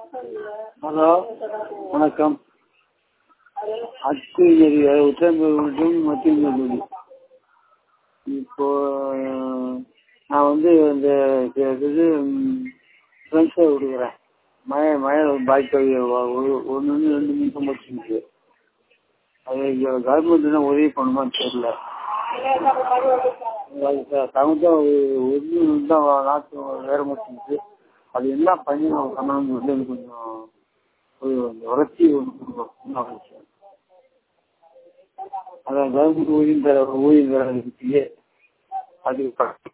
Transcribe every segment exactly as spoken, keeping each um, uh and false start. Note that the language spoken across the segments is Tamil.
ஹலோ, வணக்கம். அச்சுநெறி உத்தரம்பூர் மத்திய இப்போ நான் வந்து இந்த இது ஃப்ரெண்ட்ஸை விடுக்கிறேன். மழை மழை பாய்க்க ஒன்று ரெண்டு நிமிஷம் முடிச்சுருக்கு. அது கவர்மெண்ட்னா உதவி பண்ணுமான்னு தெரியல. தகுந்த ஒன்று தான் நாட்டு வேற முடிச்சுருக்கு. அது என்ன பண்ணி நம்ம பண்ணணும்னு எனக்கு கொஞ்சம் ஒரு வளர்ச்சி ஒன்று கொடுக்கும். அதான் கவர்மெண்ட் ஊழியம் தர ஊழியம் தர இருந்துச்சு. அது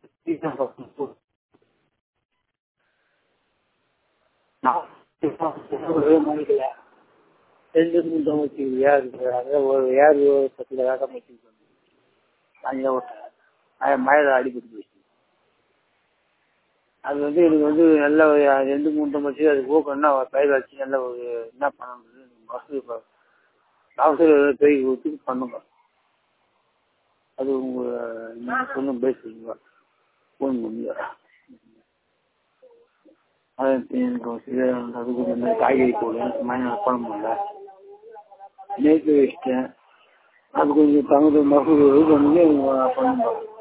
ரெண்டு மூணு வச்சு ஏர் இருக்கிறாங்க. ஒரு ஏர் பத்துல வேகம் வச்சுருக்காங்க. அங்கே மழை அடிபட்டு போயிடுச்சு. அது வந்து எனக்கு வந்து நல்ல ரெண்டு மூணு வச்சு அது போக்கணும்னா பயிர் வச்சு நல்ல ஒரு என்ன பண்ணணும் மசூல் அவசர பெய் கொடுத்து பண்ணுங்க. அது உங்கள் நீங்கள் சொன்ன பேசுங்க ஃபோன் பண்ணுங்க. அது எனக்கு அதுக்கு வந்து காய்கறி போடு மழை பண்ண முடியல. நேற்று வச்சிட்டேன். அது கொஞ்சம் தகுந்த மசூல் பண்ணி பண்ணுங்க.